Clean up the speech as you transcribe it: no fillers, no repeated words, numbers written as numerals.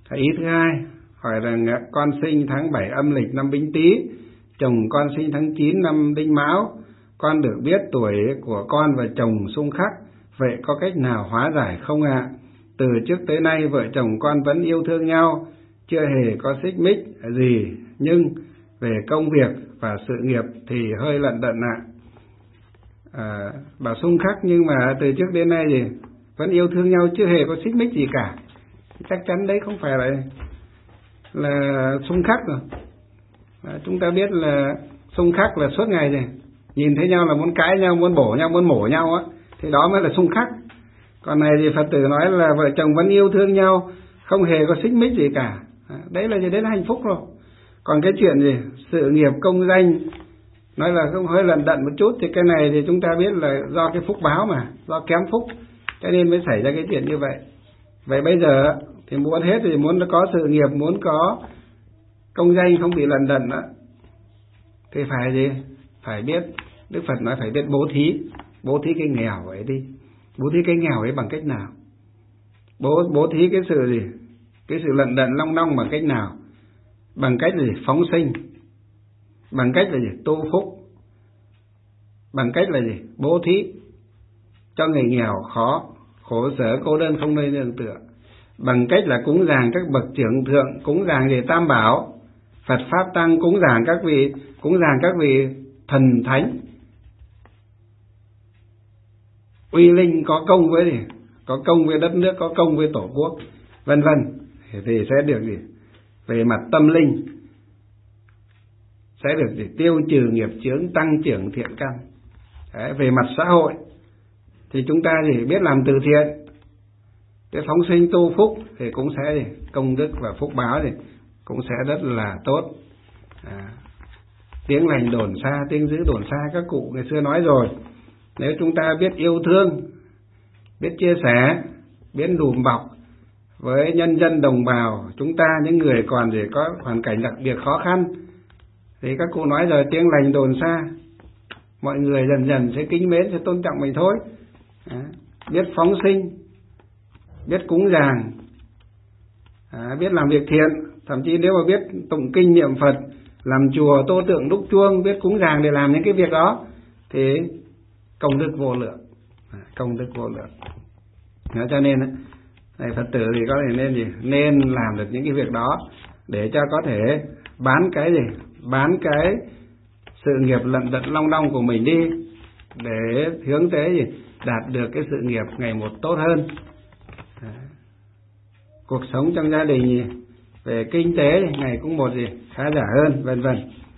Ý thứ hai hỏi rằng con sinh tháng 7 âm lịch năm Bính Tý, chồng con sinh tháng 9 năm Đinh Mão. Con được biết tuổi của con và chồng xung khắc, vậy có cách nào hóa giải không ạ? Từ trước tới nay vợ chồng con vẫn yêu thương nhau, chưa hề có xích mích gì, nhưng về công việc và sự nghiệp thì hơi lận đận ạ. Bảo xung khắc nhưng mà từ trước đến nay thì vẫn yêu thương nhau, chưa hề có xích mích gì cả. Chắc chắn đấy không phải là xung khắc rồi. Chúng ta biết là xung khắc là suốt ngày rồi, nhìn thấy nhau là muốn cãi nhau, muốn bổ nhau, muốn mổ nhau á, thì đó mới là xung khắc. Còn này thì Phật tử nói là vợ chồng vẫn yêu thương nhau, không hề có xích mích gì cả. Đấy là hạnh phúc rồi. Còn cái chuyện gì sự nghiệp công danh nói là không hơi lận đận một chút, thì cái này thì chúng ta biết là do cái phúc báo mà, do kém phúc cho nên mới xảy ra cái chuyện như vậy. Vậy bây giờ thì muốn hết, thì muốn có sự nghiệp, muốn có công danh không bị lận đận đó, thì phải gì? Phải biết, Đức Phật nói phải biết bố thí cái nghèo ấy đi. Bố thí cái nghèo ấy bằng cách nào? Bố thí cái sự gì? Cái sự lận đận long đong bằng cách nào? Bằng cách là gì? Phóng sinh. Bằng cách là gì? Tu phúc. Bằng cách là gì? Bố thí cho người nghèo khó, khổ sở, cô đơn không nơi nương tựa. Bằng cách là cúng dường các bậc trưởng thượng, cúng dường về Tam Bảo, Phật Pháp Tăng, cúng dường các vị thần thánh uy linh, có công với gì? Có công với đất nước, có công với tổ quốc, vân vân, thì sẽ được gì? Về mặt tâm linh sẽ được gì? Tiêu trừ nghiệp chướng, tăng trưởng thiện căn. Đấy, về mặt xã hội thì chúng ta chỉ biết làm từ thiện, cái phóng sinh tu phúc thì cũng sẽ gì? Công đức và phúc báo thì cũng sẽ rất là tốt. Tiếng lành đồn xa, tiếng dữ đồn xa, các cụ ngày xưa nói rồi. Nếu chúng ta biết yêu thương, biết chia sẻ, biết đùm bọc với nhân dân đồng bào, chúng ta những người còn gì có hoàn cảnh đặc biệt khó khăn, thì các cụ nói rồi, tiếng lành đồn xa, mọi người dần dần sẽ kính mến, sẽ tôn trọng mình thôi. Biết phóng sinh, biết cúng dường, biết làm việc thiện, thậm chí nếu mà biết tụng kinh niệm Phật, làm chùa, tô tượng, đúc chuông, biết cúng dường để làm những cái việc đó, thì công đức vô lượng. Công đức vô lượng. Cho nên này, Phật tử thì có thể nên gì? Nên làm được những cái việc đó để cho có thể bán cái gì? Bán cái sự nghiệp lận đận long đong của mình đi, để hướng tới gì? Đạt được cái sự nghiệp ngày một tốt hơn. Cuộc sống trong gia đình về kinh tế ngày cũng một gì? Khá giả hơn, vân vân.